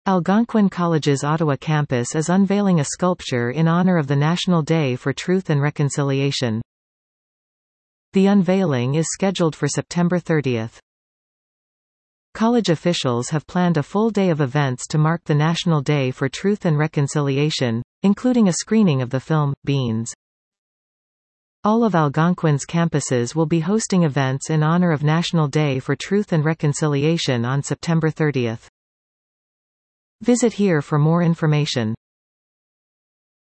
Algonquin College's Ottawa campus is unveiling a sculpture in honor of the National Day for Truth and Reconciliation. The unveiling is scheduled for September 30. College officials have planned a full day of events to mark the National Day for Truth and Reconciliation, including a screening of the film, Beans. All of Algonquin's campuses will be hosting events in honor of National Day for Truth and Reconciliation on September 30. Visit here for more information.